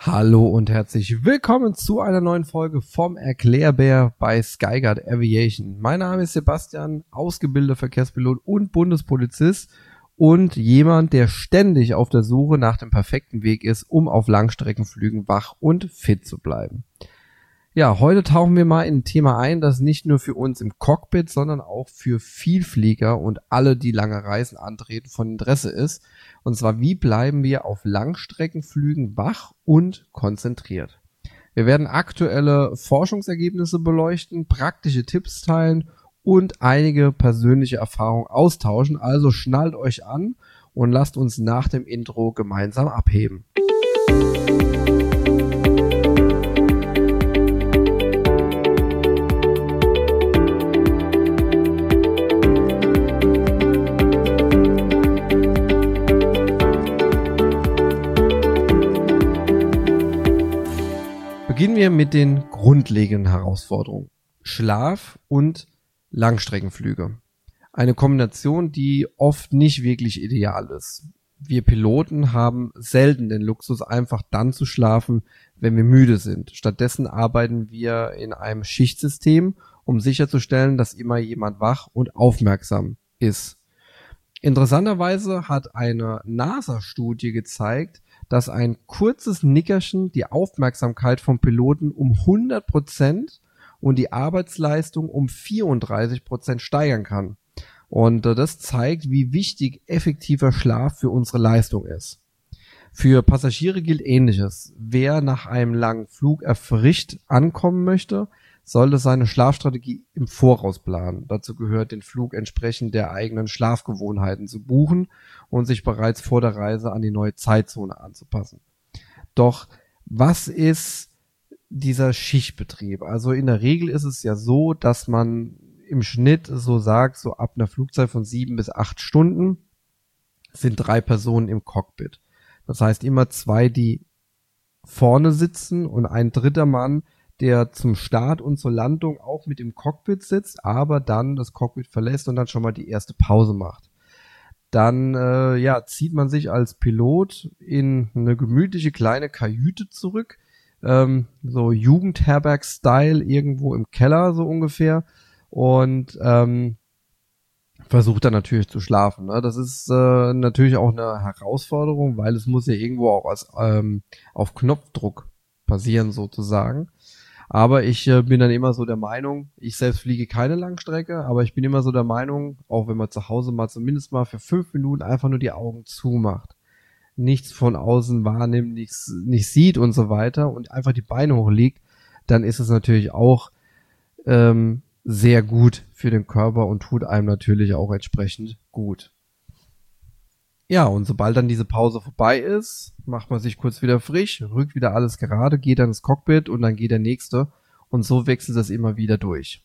Hallo und herzlich willkommen zu einer neuen Folge vom Erklärbär bei Skyguard Aviation. Mein Name ist Sebastian, ausgebildeter Verkehrspilot und Bundespolizist und jemand, der ständig auf der Suche nach dem perfekten Weg ist, um auf Langstreckenflügen wach und fit zu bleiben. Ja, heute tauchen wir mal in ein Thema ein, das nicht nur für uns im Cockpit, sondern auch für Vielflieger und alle, die lange Reisen antreten, von Interesse ist. Und zwar, wie bleiben wir auf Langstreckenflügen wach und konzentriert? Wir werden aktuelle Forschungsergebnisse beleuchten, praktische Tipps teilen und einige persönliche Erfahrungen austauschen. Also schnallt euch an und lasst uns nach dem Intro gemeinsam abheben. Beginnen wir mit den grundlegenden Herausforderungen. Schlaf und Langstreckenflüge. Eine Kombination, die oft nicht wirklich ideal ist. Wir Piloten haben selten den Luxus, einfach dann zu schlafen, wenn wir müde sind. Stattdessen arbeiten wir in einem Schichtsystem, um sicherzustellen, dass immer jemand wach und aufmerksam ist. Interessanterweise hat eine NASA-Studie gezeigt, dass ein kurzes Nickerchen die Aufmerksamkeit vom Piloten um 100% und die Arbeitsleistung um 34% steigern kann. Und das zeigt, wie wichtig effektiver Schlaf für unsere Leistung ist. Für Passagiere gilt Ähnliches. Wer nach einem langen Flug erfrischt ankommen möchte, sollte seine Schlafstrategie im Voraus planen. Dazu gehört, den Flug entsprechend der eigenen Schlafgewohnheiten zu buchen und sich bereits vor der Reise an die neue Zeitzone anzupassen. Doch was ist dieser Schichtbetrieb? Also in der Regel ist es ja so, dass man im Schnitt so sagt, so ab einer Flugzeit von 7 bis 8 Stunden sind 3 Personen im Cockpit. Das heißt immer 2, die vorne sitzen und ein dritter Mann, der zum Start und zur Landung auch mit im Cockpit sitzt, aber dann das Cockpit verlässt und dann schon mal die erste Pause macht. Dann zieht man sich als Pilot in eine gemütliche kleine Kajüte zurück, so Jugendherberg-Style irgendwo im Keller so ungefähr und versucht dann natürlich zu schlafen. Ne? Das ist natürlich auch eine Herausforderung, weil es muss ja irgendwo auch auf Knopfdruck passieren sozusagen. Aber ich bin dann immer so der Meinung, ich selbst fliege keine Langstrecke, aber ich bin immer so der Meinung, auch wenn man zu Hause mal zumindest mal für 5 Minuten einfach nur die Augen zumacht, nichts von außen wahrnimmt, nichts nicht sieht und so weiter und einfach die Beine hochlegt, dann ist es natürlich auch sehr gut für den Körper und tut einem natürlich auch entsprechend gut. Ja, und sobald dann diese Pause vorbei ist, macht man sich kurz wieder frisch, rückt wieder alles gerade, geht dann ins Cockpit und dann geht der nächste und so wechselt das immer wieder durch.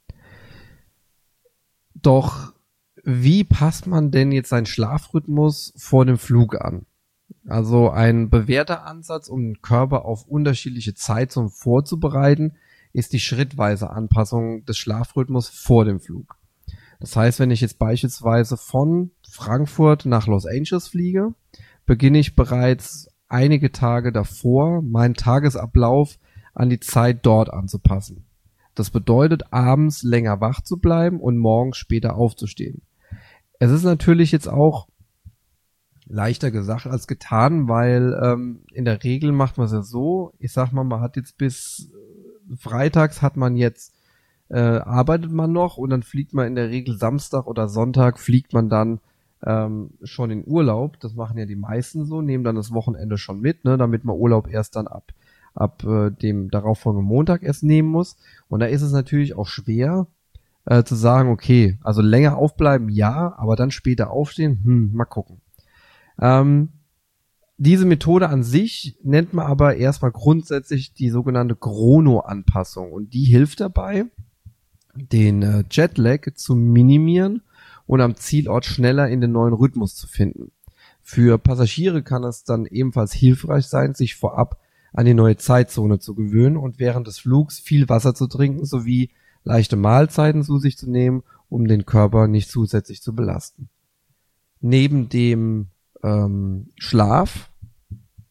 Doch wie passt man denn jetzt seinen Schlafrhythmus vor dem Flug an? Also ein bewährter Ansatz, um den Körper auf unterschiedliche Zeitzonen vorzubereiten, ist die schrittweise Anpassung des Schlafrhythmus vor dem Flug. Das heißt, wenn ich jetzt beispielsweise von Frankfurt nach Los Angeles fliege, beginne ich bereits einige Tage davor, meinen Tagesablauf an die Zeit dort anzupassen. Das bedeutet, abends länger wach zu bleiben und morgens später aufzustehen. Es ist natürlich jetzt auch leichter gesagt als getan, weil in der Regel macht man es ja so, ich sag mal, man hat jetzt bis freitags arbeitet man noch und dann fliegt man in der Regel Samstag oder Sonntag fliegt man dann schon in Urlaub. Das machen ja die meisten so, nehmen dann das Wochenende schon mit, ne, damit man Urlaub erst dann ab dem darauffolgenden Montag erst nehmen muss. Und da ist es natürlich auch schwer zu sagen, okay, also länger aufbleiben, ja, aber dann später aufstehen, mal gucken. Diese Methode an sich nennt man aber erstmal grundsätzlich die sogenannte Chrono-Anpassung und die hilft dabei, den Jetlag zu minimieren und am Zielort schneller in den neuen Rhythmus zu finden. Für Passagiere kann es dann ebenfalls hilfreich sein, sich vorab an die neue Zeitzone zu gewöhnen und während des Flugs viel Wasser zu trinken sowie leichte Mahlzeiten zu sich zu nehmen, um den Körper nicht zusätzlich zu belasten. Neben dem Schlaf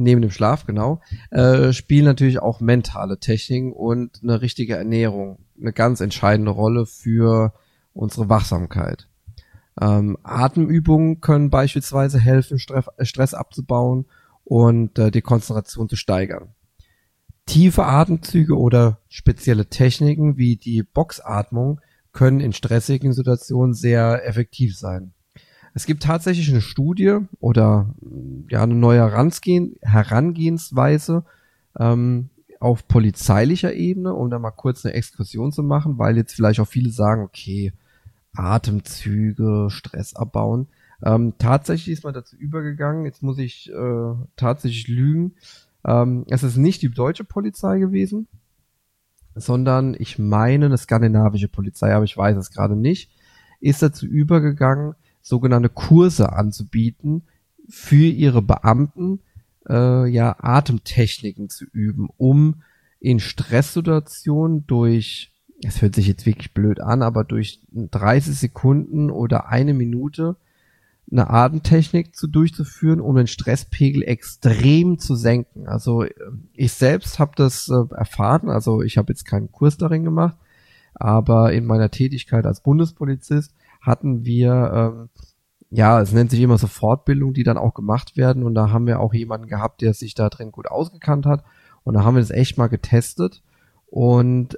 neben dem Schlaf, genau, spielen natürlich auch mentale Techniken und eine richtige Ernährung eine ganz entscheidende Rolle für unsere Wachsamkeit. Atemübungen können beispielsweise helfen, Stress abzubauen und die Konzentration zu steigern. Tiefe Atemzüge oder spezielle Techniken wie die Boxatmung können in stressigen Situationen sehr effektiv sein. Es gibt tatsächlich eine Studie oder ja eine neue Herangehensweise auf polizeilicher Ebene, um da mal kurz eine Exkursion zu machen, weil jetzt vielleicht auch viele sagen, okay, Atemzüge, Stress abbauen. Tatsächlich ist man dazu übergegangen, jetzt muss ich tatsächlich lügen, es ist nicht die deutsche Polizei gewesen, sondern ich meine eine skandinavische Polizei, aber ich weiß es gerade nicht, ist dazu übergegangen, sogenannte Kurse anzubieten für ihre Beamten, ja Atemtechniken zu üben, um in Stresssituationen durch, es hört sich jetzt wirklich blöd an, aber durch 30 Sekunden oder eine Minute eine Atemtechnik durchzuführen, um den Stresspegel extrem zu senken. Also ich selbst habe das erfahren, also ich habe jetzt keinen Kurs darin gemacht, aber in meiner Tätigkeit als Bundespolizist hatten wir, ja, es nennt sich immer so Fortbildung, die dann auch gemacht werden, und da haben wir auch jemanden gehabt, der sich da drin gut ausgekannt hat, und da haben wir das echt mal getestet, und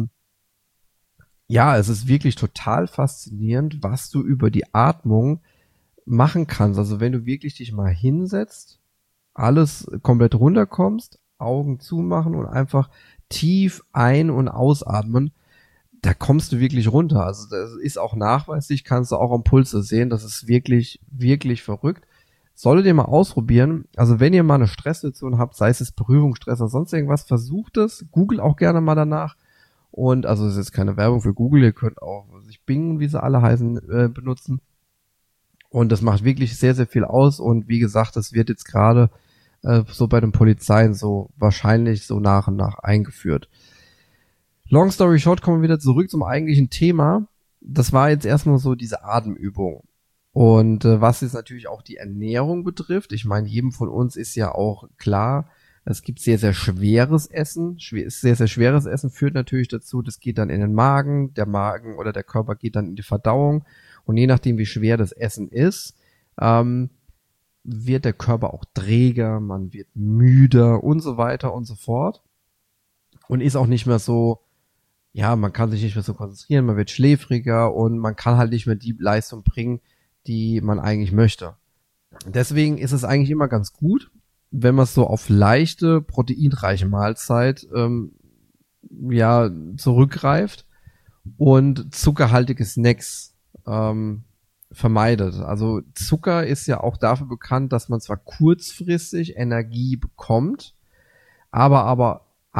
ja, es ist wirklich total faszinierend, was du über die Atmung machen kannst. Also wenn du wirklich dich mal hinsetzt, alles komplett runterkommst, Augen zumachen und einfach tief ein- und ausatmen, da kommst du wirklich runter. Also das ist auch nachweislich, kannst du auch am Pulse sehen. Das ist wirklich, wirklich verrückt. Solltet ihr mal ausprobieren. Also wenn ihr mal eine Stresssituation habt, sei es Berührungsstress oder sonst irgendwas, versucht es. Google auch gerne mal danach. Und also es ist jetzt keine Werbung für Google. Ihr könnt auch sich Bing, wie sie alle heißen, benutzen. Und das macht wirklich sehr, sehr viel aus. Und wie gesagt, das wird jetzt gerade so bei den Polizeien so wahrscheinlich so nach und nach eingeführt. Long story short, kommen wir wieder zurück zum eigentlichen Thema. Das war jetzt erstmal so diese Atemübung. Und was jetzt natürlich auch die Ernährung betrifft, ich meine, jedem von uns ist ja auch klar, es gibt sehr, sehr schweres Essen. Sehr, sehr schweres Essen führt natürlich dazu, das geht dann in den Magen, der Magen oder der Körper geht dann in die Verdauung. Und je nachdem, wie schwer das Essen ist, wird der Körper auch träger, man wird müder und so weiter und so fort. Und ist auch nicht mehr so, ja, man kann sich nicht mehr so konzentrieren, man wird schläfriger und man kann halt nicht mehr die Leistung bringen, die man eigentlich möchte. Deswegen ist es eigentlich immer ganz gut, wenn man es so auf leichte, proteinreiche Mahlzeit ja, zurückgreift und zuckerhaltige Snacks vermeidet. Also Zucker ist ja auch dafür bekannt, dass man zwar kurzfristig Energie bekommt, aber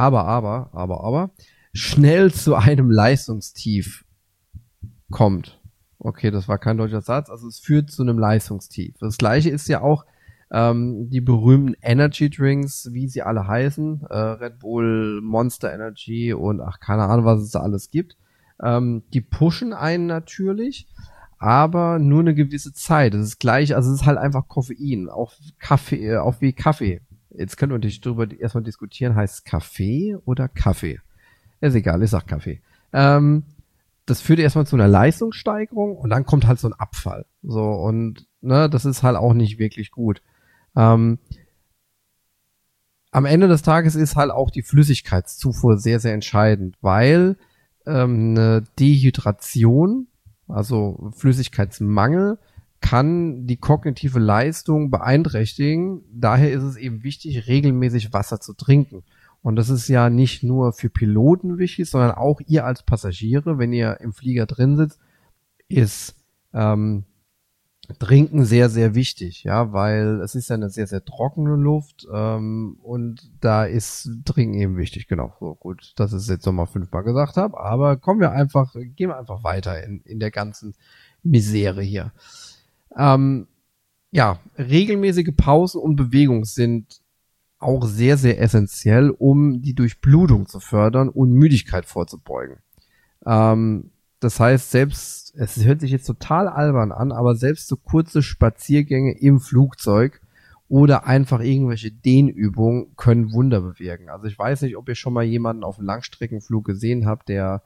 schnell zu einem Leistungstief kommt. Okay, das war kein deutscher Satz, also es führt zu einem Leistungstief. Das gleiche ist ja auch die berühmten Energy Drinks, wie sie alle heißen, Red Bull, Monster Energy und ach, keine Ahnung, was es da alles gibt. Die pushen einen natürlich, aber nur eine gewisse Zeit. Das ist gleich, also es ist halt einfach Koffein, auch Kaffee, auch wie Kaffee. Jetzt könnt ihr natürlich darüber erstmal diskutieren, heißt es Kaffee oder Kaffee? Ist egal, ich sag Kaffee. Das führt erstmal zu einer Leistungssteigerung und dann kommt halt so ein Abfall. So, und ne, das ist halt auch nicht wirklich gut. Am Ende des Tages ist halt auch die Flüssigkeitszufuhr sehr, sehr entscheidend, weil eine Dehydration, also Flüssigkeitsmangel, kann die kognitive Leistung beeinträchtigen. Daher ist es eben wichtig, regelmäßig Wasser zu trinken. Und das ist ja nicht nur für Piloten wichtig, sondern auch ihr als Passagiere, wenn ihr im Flieger drin sitzt, ist Trinken sehr, sehr wichtig, ja, weil es ist ja eine sehr, sehr trockene Luft und da ist Trinken eben wichtig, genau. So gut, dass ich es jetzt nochmal 5-mal gesagt habe, aber gehen wir einfach weiter in der ganzen Misere hier. Ja, regelmäßige Pausen und Bewegung sind auch sehr, sehr essentiell, um die Durchblutung zu fördern und Müdigkeit vorzubeugen. Das heißt, selbst, es hört sich jetzt total albern an, aber selbst so kurze Spaziergänge im Flugzeug oder einfach irgendwelche Dehnübungen können Wunder bewirken. Also ich weiß nicht, ob ihr schon mal jemanden auf einem Langstreckenflug gesehen habt, der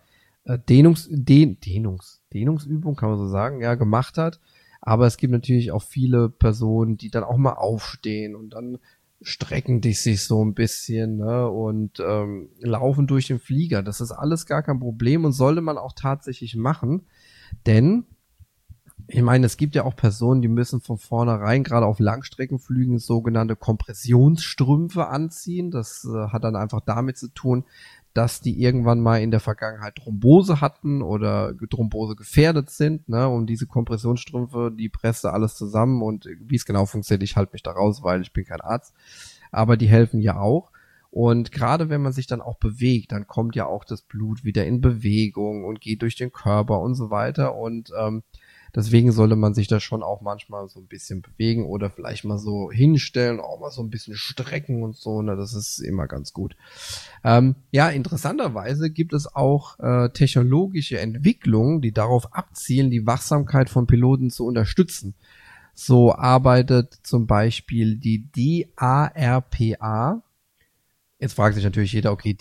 Dehnungsübung, kann man so sagen, ja, gemacht hat. Aber es gibt natürlich auch viele Personen, die dann auch mal aufstehen und dann strecken die sich so ein bisschen, ne, und laufen durch den Flieger. Das ist alles gar kein Problem und sollte man auch tatsächlich machen, denn ich meine, es gibt ja auch Personen, die müssen von vornherein gerade auf Langstreckenflügen sogenannte Kompressionsstrümpfe anziehen. Das hat dann einfach damit zu tun, dass die irgendwann mal in der Vergangenheit Thrombose hatten oder Thrombose gefährdet sind, ne? Und diese Kompressionsstrümpfe, die presst da alles zusammen und wie es genau funktioniert, ich halte mich da raus, weil ich bin kein Arzt. Aber die helfen ja auch. Und gerade wenn man sich dann auch bewegt, dann kommt ja auch das Blut wieder in Bewegung und geht durch den Körper und so weiter. Und deswegen sollte man sich da schon auch manchmal so ein bisschen bewegen oder vielleicht mal so hinstellen, auch mal so ein bisschen strecken und so, ne, das ist immer ganz gut. Ja, interessanterweise gibt es auch technologische Entwicklungen, die darauf abzielen, die Wachsamkeit von Piloten zu unterstützen. So arbeitet zum Beispiel die DARPA. Jetzt fragt sich natürlich jeder, okay,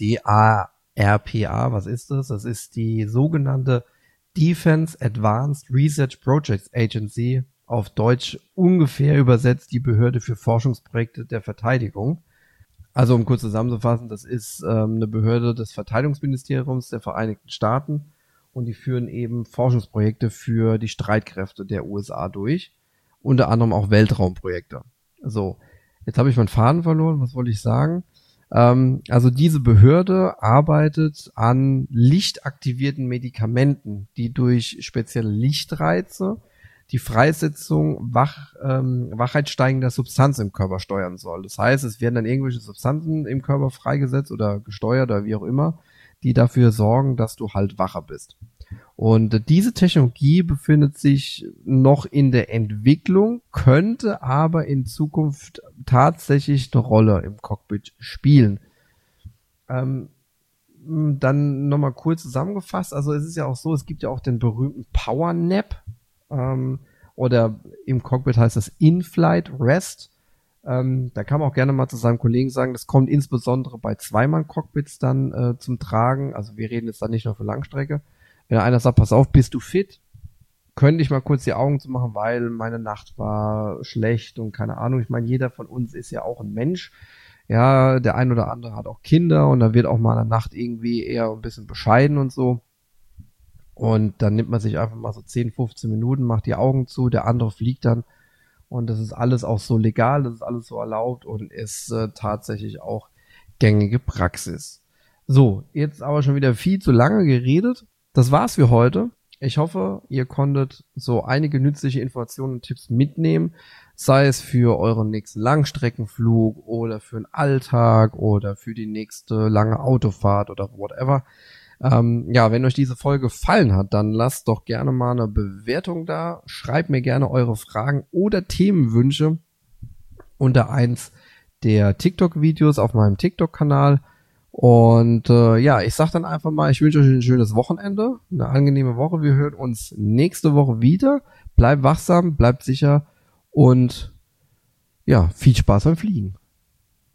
DARPA, was ist das? Das ist die sogenannte Defense Advanced Research Projects Agency, auf Deutsch ungefähr übersetzt die Behörde für Forschungsprojekte der Verteidigung. Also um kurz zusammenzufassen, das ist eine Behörde des Verteidigungsministeriums der Vereinigten Staaten und die führen eben Forschungsprojekte für die Streitkräfte der USA durch, unter anderem auch Weltraumprojekte. So, jetzt habe ich meinen Faden verloren, was wollte ich sagen? Also diese Behörde arbeitet an lichtaktivierten Medikamenten, die durch spezielle Lichtreize die Freisetzung wachheitssteigender Substanz im Körper steuern soll. Das heißt, es werden dann irgendwelche Substanzen im Körper freigesetzt oder gesteuert oder wie auch immer, die dafür sorgen, dass du halt wacher bist. Und diese Technologie befindet sich noch in der Entwicklung, könnte aber in Zukunft tatsächlich eine Rolle im Cockpit spielen. Dann nochmal kurz zusammengefasst, also es ist ja auch so, es gibt ja auch den berühmten Power Nap, oder im Cockpit heißt das In-Flight Rest. Da kann man auch gerne mal zu seinem Kollegen sagen, das kommt insbesondere bei Zweimann-Cockpits dann zum Tragen, also wir reden jetzt dann nicht nur für Langstrecke. Wenn einer sagt, pass auf, bist du fit? Könnte ich mal kurz die Augen zu machen, weil meine Nacht war schlecht und keine Ahnung. Ich meine, jeder von uns ist ja auch ein Mensch. Ja, der ein oder andere hat auch Kinder und da wird auch mal in der Nacht irgendwie eher ein bisschen bescheiden und so. Und dann nimmt man sich einfach mal so 10, 15 Minuten, macht die Augen zu, der andere fliegt dann. Und das ist alles auch so legal, das ist alles so erlaubt und ist tatsächlich auch gängige Praxis. So, jetzt aber schon wieder viel zu lange geredet. Das war's für heute. Ich hoffe, ihr konntet so einige nützliche Informationen und Tipps mitnehmen, sei es für euren nächsten Langstreckenflug oder für den Alltag oder für die nächste lange Autofahrt oder whatever. Ja, wenn euch diese Folge gefallen hat, dann lasst doch gerne mal eine Bewertung da. Schreibt mir gerne eure Fragen oder Themenwünsche unter eins der TikTok-Videos auf meinem TikTok-Kanal. Und ja, ich sag dann einfach mal, ich wünsche euch ein schönes Wochenende, eine angenehme Woche. Wir hören uns nächste Woche wieder. Bleibt wachsam, bleibt sicher und ja, viel Spaß beim Fliegen.